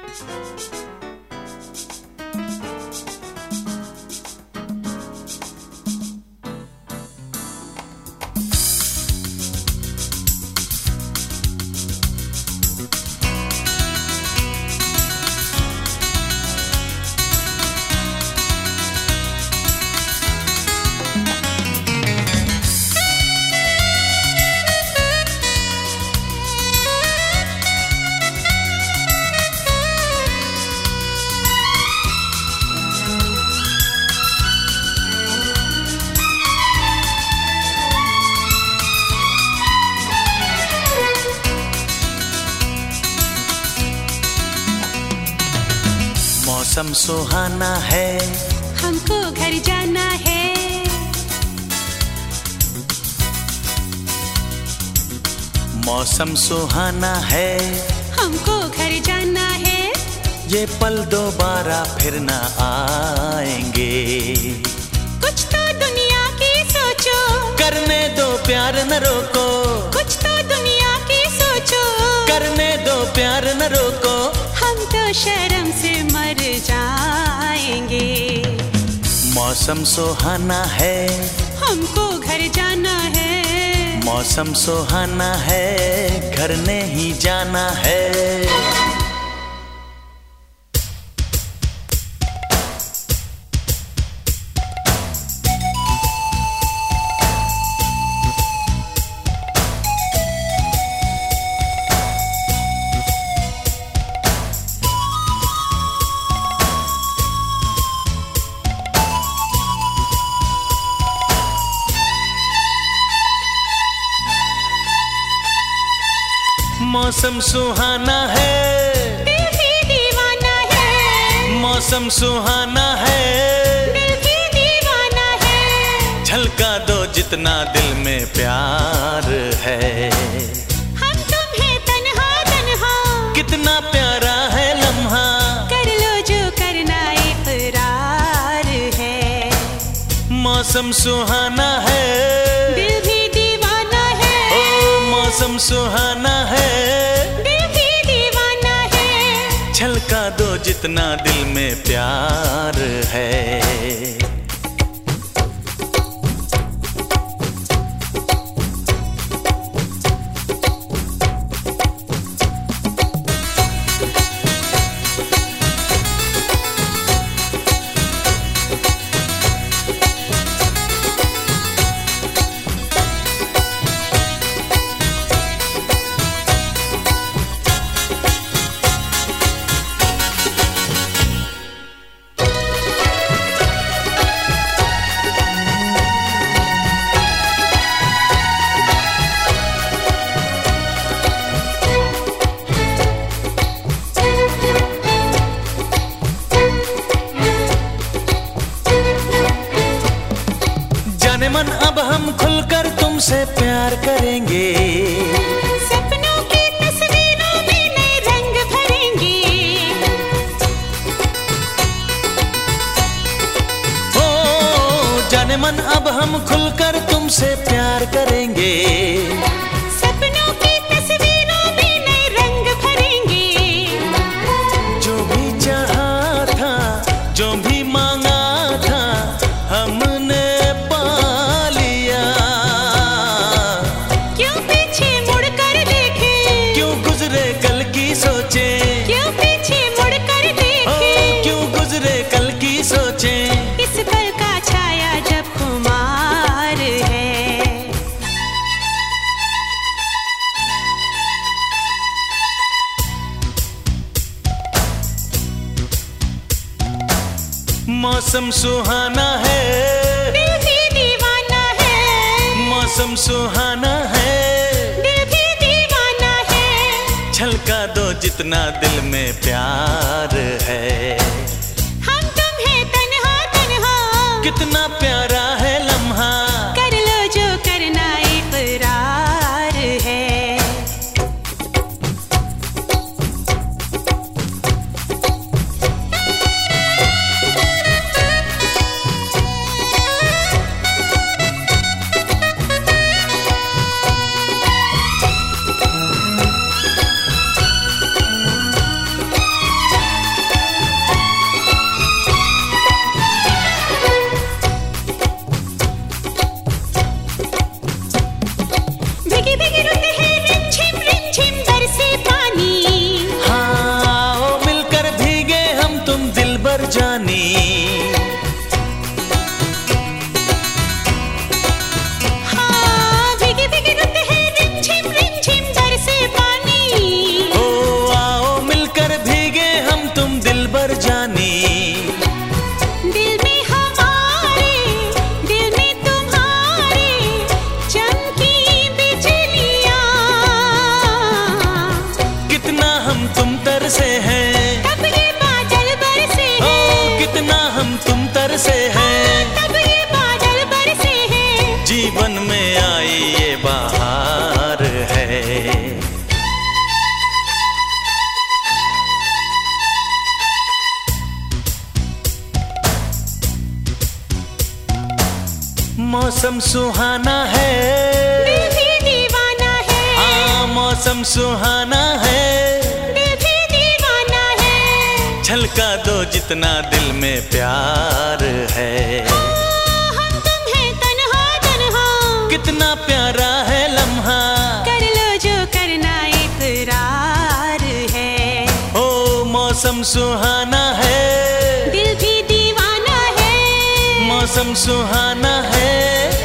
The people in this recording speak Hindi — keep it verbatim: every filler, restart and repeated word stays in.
मौसम सुहाना है, हमको घर जाना है। मौसम सुहाना है, हमको घर जाना है। ये पल दोबारा फिर न आएंगे। कुछ तो दुनिया की सोचो, करने दो प्यार न रोको। कुछ तो दुनिया की सोचो, करने दो प्यार न रोको। हम तो शर्म से मर जाएंगे। मौसम सुहाना है, हमको घर जाना है। मौसम सुहाना है, घर नहीं जाना है। मौसम सुहाना है, दिल भी दीवाना है। मौसम सुहाना है, दिल भी दीवाना है। झलका दो जितना दिल में प्यार है। हम तुम्हें तन्हा तन्हा, कितना प्यारा है लम्हा। कर लो जो करना इकरार है। मौसम सुहाना है, दिल भी दीवाना है। ओ मौसम सुहाना है, दिल भी दीवाना है। झलका दो जितना दिल में प्यार है। मन अब हम खुलकर तुमसे प्यार करेंगे। सपनों की तस्वीरों में नए रंग भरेंगे। ओ जाने मन अब हम खुलकर तुमसे प्यार करेंगे। सपनों की तस्वीरों में नए रंग भरेंगे। जो भी चाहा था, जो भी मांगा था, हमने इस पल का छाया जब खुमार है। मौसम सुहाना है, दिल भी दीवाना है। मौसम सुहाना है, दिल भी दीवाना है। झलका दो जितना दिल में प्यार है। कितना प्यारा है लम्हा। कर लो जो करना इकरार है। जानी। हाँ, भीगी भीगी रुत है रिमझिम रिमझिम बरसे पानी। ओ आओ मिलकर भीगे हम तुम दिलबर जानी। दिल में हमारे, दिल में तुम्हारे चमकी बिजलियाँ। कितना हम तुम तरसे हैं, तब ये बादल बरसे ओ हैं। कितना हम तुम तरसे हैं। तब ये बादल बरसे हैं। जीवन में आई ये बहार है। मौसम सुहाना है, दिल भी दीवाना है। हाँ मौसम सुहाना है। दिल भी दीवाना है। झलका दो जितना दिल में प्यार है। हाँ, हम तुम हैं तन्हा तन्हा। कितना प्यारा है लम्हा, कर लो जो करना इकरार है। ओ मौसम सुहाना है, दिल भी दीवाना है। मौसम सुहाना है।